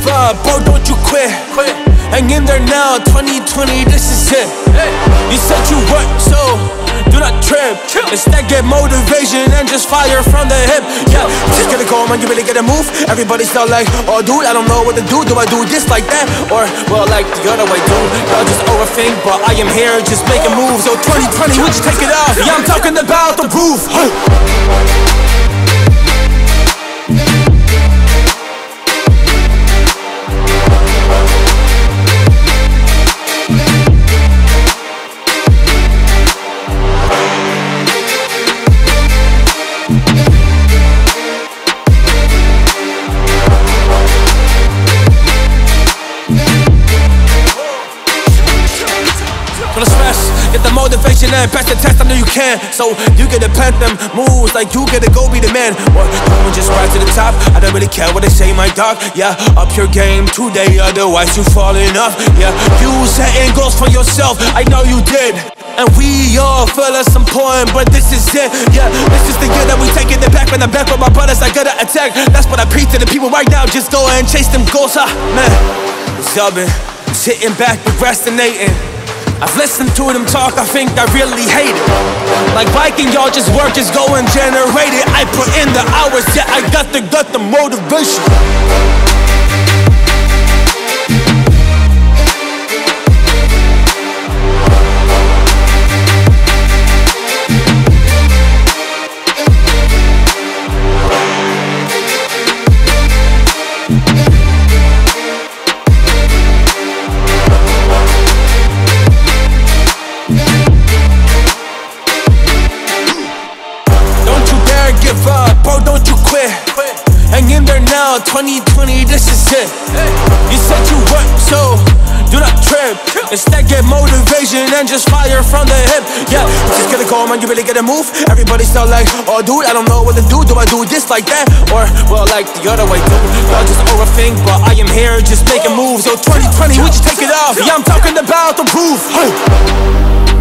up, bro, don't you quit. Hang in there now, 2020, this is it. You said you work, so do not trip. Instead get motivation and just fire from the hip. Yeah, just get it going, man, you really gotta move. Everybody's still like, oh dude, I don't know what to do. Do I do this like that? Or, well, like the other way, dude. Y'all just overthink, but I am here just making moves. So 2020, we just take it off. Yeah, I'm talking about the proof. Get the motivation and pass the test, I know you can. So you gotta plant them moves like you gotta go be the man. Or you just rise to the top, I don't really care what they say, my dog. Yeah, up your game today, otherwise you falling off. Yeah, you setting goals for yourself, I know you did. And we all feel at some point, but this is it. Yeah, this is the year that we taking it back. When I'm back with my brothers, I gotta attack. That's what I preach to the people right now, just go and chase them goals. Man, subbing, sitting back, procrastinating. I've listened to them talk, I think I really hate it. Like, why can y'all just work, just go and generate it? I put in the hours, yeah, I got the motivation. Give up, bro, don't you quit. Hang in there now, 2020, this is it. You said you work, so do not trip. Instead get motivation and just fire from the hip. Yeah, just get it going, man, you really gotta move. Everybody's still like, oh dude, I don't know what to do. Do I do this like that? Or, well, like the other way, dude. Y'all just overthink, but I am here just making moves. So 2020, we just take it off. Yeah, I'm talking about the proof.